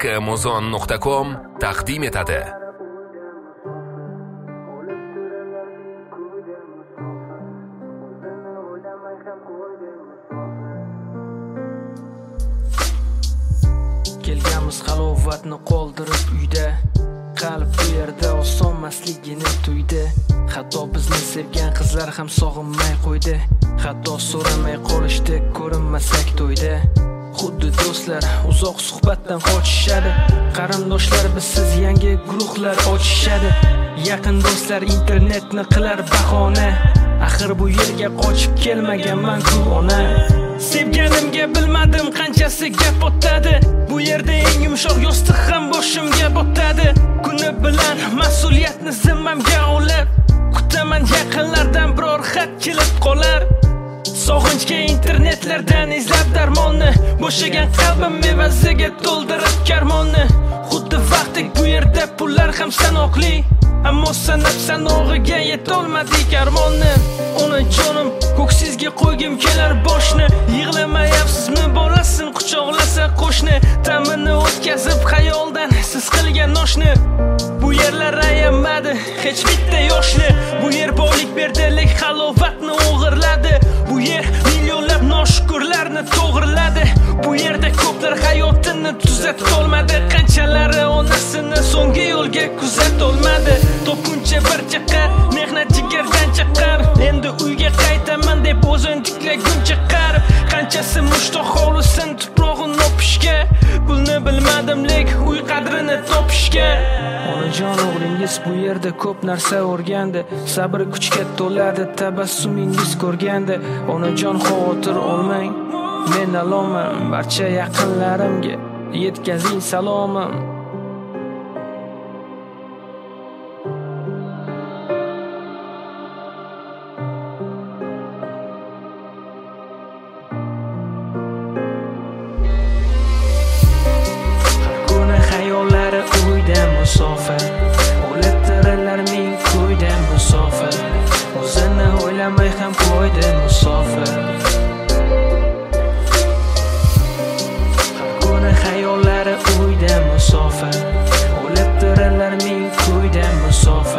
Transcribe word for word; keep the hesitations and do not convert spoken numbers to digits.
amazon nuqta com taqdim etadi. Kelganmiz halovatni qoldirib uyda, qalb bu yerda osonmasligini tuydi. Hatto bizni sevgan qizlar ham sog'inmay qo'ydi. Hatto so'ramay qolishdi, ko'rinmasak to'yda. Xuddi do'stlar uzoq suhbatdan qochishadi. Qarindoshlar bizsiz yangi guruhlar ochishadi. Yaqin do'stlar internetni qilar bahona. Axir bu yerga qochib kelmaganman-ku ona. Sevganimga bilmadim qanchasi gap o'tadi. Bu yerda eng yumshoq yostiq ham boshimga botadi. Kuni bilan mas'uliyatni zimmamga olib, kutaman yaqinlardan biror xat kelib qolar. Sog'inchga internetlardan izlab darmonni, bo'shagan qalbim evaziga to'ldirib karmonni. Xuddi vaqtdek bu yerda pullar ham sanoqli, ammo sanab sanog'iga yetolmadik armonni. Onajonim, ko'ksizga qo'ygim kelar boshni. Yig'lamayapsizmi bolasin quchoqlasa qo'shni. Ta'mini o'tkazib xayoldan siz qilgan noshni. Bu yerlar ayamadi hech bitta yoshni. Bu yer boylik berdi, lek halovatni o'g'irladi. Bu yer millionlab noshukurlarni to'g'riladi. Bu yerda ko'plar hayotini tuzatolmadi. Qanchalari onasini so'nggi yo'lga kuzatolmadi. Topguncha bir chaqa mehnat jigardan chaqar. Endi uyga qaytaman deb o'zini tiklaguncha qar. Qanchasi mushtoq hovlisin tuprog'ini o'pishga. Pulni bilmadim lek uy qadrini topishga. Onajon, o'g'lingiz bu yerda ko'p narsa o'rgandi. Sabr kuchga to'ladi, tabassumingiz ko'rgandi. Onajon, xavotir olmang, men aloman. Barcha yaqinlarimga yetkazing salomim. Hayollari uyda musofir, o'lib tirilar ming kuyda musofir. O'zini o'ylamay ham qo'ydi musofir. Har kuni hayollari uyda musofir, o'lib tirilar ming kuyda musofir.